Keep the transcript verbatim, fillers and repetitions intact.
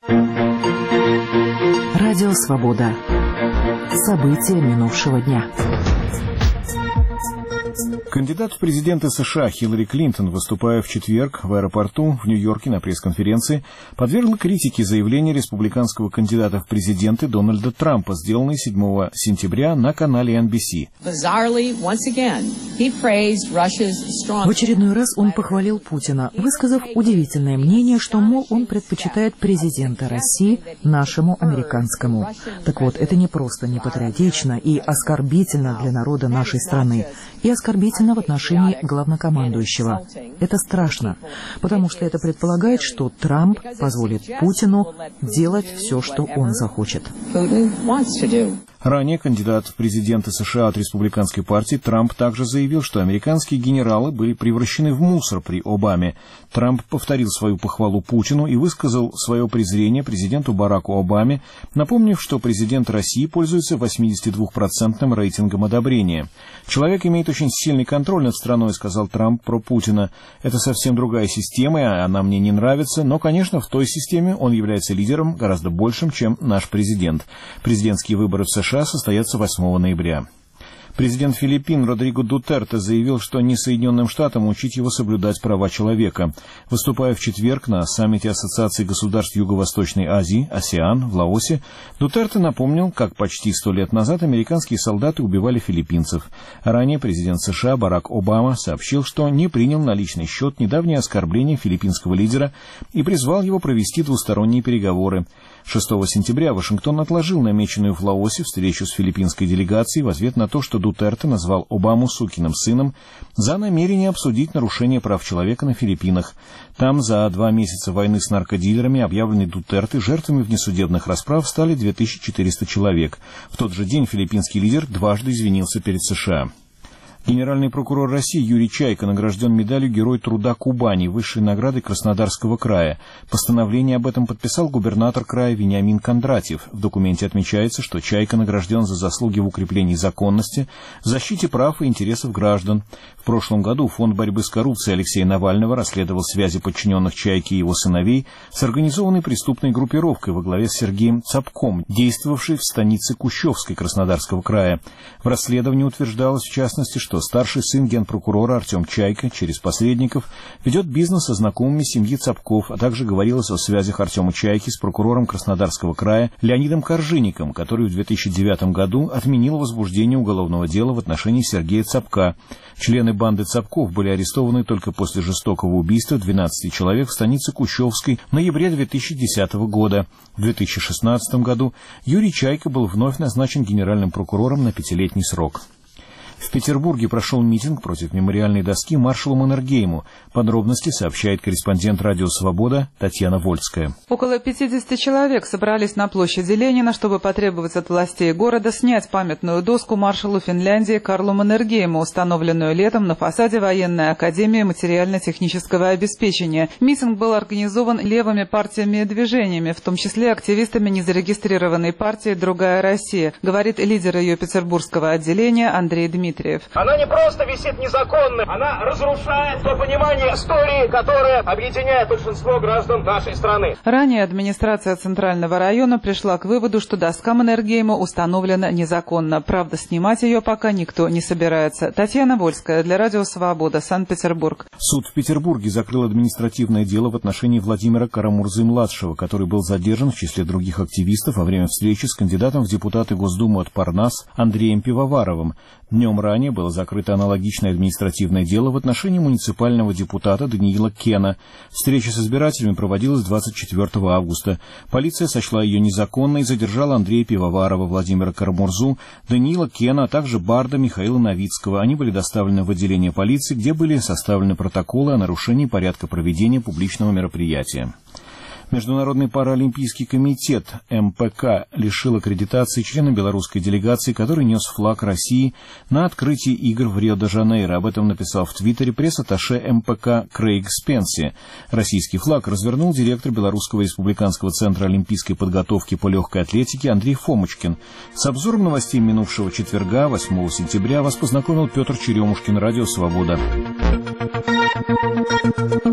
Радио «Свобода». События минувшего дня. Кандидат в президенты США Хиллари Клинтон, выступая в четверг в аэропорту в Нью-Йорке на пресс-конференции, подвергла критике заявления республиканского кандидата в президенты Дональда Трампа, сделанное седьмого сентября на канале эн би си. В очередной раз он похвалил Путина, высказав удивительное мнение, что, мол, он предпочитает президента России нашему американскому. Так вот, это не просто непатриотично и оскорбительно для народа нашей страны, и оскорбительно в отношении главнокомандующего. Это страшно, потому что это предполагает, что Трамп позволит Путину делать все, что он захочет. Ранее кандидат в президенты США от республиканской партии Трамп также заявил, что американские генералы были превращены в мусор при Обаме. Трамп повторил свою похвалу Путину и высказал свое презрение президенту Бараку Обаме, напомнив, что президент России пользуется восьмидесятидвухпроцентным рейтингом одобрения. «Человек имеет очень сильный контроль над страной», — сказал Трамп про Путина. «Это совсем другая система, и она мне не нравится, но, конечно, в той системе он является лидером гораздо большим, чем наш президент. Президентские выборы в США состоятся восьмого ноября. Президент Филиппин Родриго Дутерте заявил, что не Соединенным Штатам учить его соблюдать права человека. Выступая в четверг на саммите Ассоциации государств Юго-Восточной Азии, АСЕАН, в Лаосе, Дутерте напомнил, как почти сто лет назад американские солдаты убивали филиппинцев. Ранее президент США Барак Обама сообщил, что не принял на личный счет недавнее оскорбление филиппинского лидера и призвал его провести двусторонние переговоры. шестого сентября Вашингтон отложил намеченную в Лаосе встречу с филиппинской делегацией в ответ на то, что Дутерте назвал Обаму сукиным сыном за намерение обсудить нарушение прав человека на Филиппинах. Там за два месяца войны с наркодилерами, объявленной Дутерте, жертвами внесудебных расправ стали две тысячи четыреста человек. В тот же день филиппинский лидер дважды извинился перед США. Генеральный прокурор России Юрий Чайка награжден медалью Герой труда Кубани, высшей наградой Краснодарского края. Постановление об этом подписал губернатор края Вениамин Кондратьев. В документе отмечается, что Чайка награжден за заслуги в укреплении законности, защите прав и интересов граждан. В прошлом году Фонд борьбы с коррупцией Алексея Навального расследовал связи подчиненных Чайки и его сыновей с организованной преступной группировкой во главе с Сергеем Цапком, действовавшей в станице Кущевской Краснодарского края. В расследовании утверждалось, в частности, что старший сын генпрокурора Артем Чайка через посредников ведет бизнес со знакомыми семьи Цапков, а также говорилось о связях Артема Чайки с прокурором Краснодарского края Леонидом Коржинником, который в две тысячи девятом году отменил возбуждение уголовного дела в отношении Сергея Цапка. Члены банды Цапков были арестованы только после жестокого убийства двенадцати человек в станице Кущевской в ноябре две тысячи десятого года. В две тысячи шестнадцатом году Юрий Чайка был вновь назначен генеральным прокурором на пятилетний срок. В Петербурге прошел митинг против мемориальной доски маршалу Маннергейму. Подробности сообщает корреспондент «Радио Свобода» Татьяна Вольская. Около пятидесяти человек собрались на площади Ленина, чтобы потребовать от властей города снять памятную доску маршалу Финляндии Карлу Маннергейму, установленную летом на фасаде военной академии материально-технического обеспечения. Митинг был организован левыми партиями и движениями, в том числе активистами незарегистрированной партии «Другая Россия», говорит лидер ее петербургского отделения Андрей Дмитриев. Она не просто висит незаконно, она разрушает то понимание истории, которое объединяет большинство граждан нашей страны. Ранее администрация Центрального района пришла к выводу, что доска Маннергейма установлена незаконно. Правда, снимать ее пока никто не собирается. Татьяна Вольская для Радио Свобода, Санкт-Петербург. Суд в Петербурге закрыл административное дело в отношении Владимира Карамурзы-младшего, который был задержан в числе других активистов во время встречи с кандидатом в депутаты Госдумы от Парнас Андреем Пивоваровым. Днем ранее было закрыто аналогичное административное дело в отношении муниципального депутата Даниила Кена. Встреча с избирателями проводилась двадцать четвёртого августа. Полиция сочла ее незаконной и задержала Андрея Пивоварова, Владимира Карамурзу, Даниила Кена, а также барда Михаила Новицкого. Они были доставлены в отделение полиции, где были составлены протоколы о нарушении порядка проведения публичного мероприятия. Международный паралимпийский комитет эм пэ ка лишил аккредитации члена белорусской делегации, который нес флаг России на открытии игр в Рио-де-Жанейро. Об этом написал в Твиттере пресс-атташе эм пэ ка Крейг Спенси. Российский флаг развернул директор Белорусского республиканского центра олимпийской подготовки по легкой атлетике Андрей Фомочкин. С обзором новостей минувшего четверга, восьмого сентября, вас познакомил Петр Черемушкин, Радио Свобода.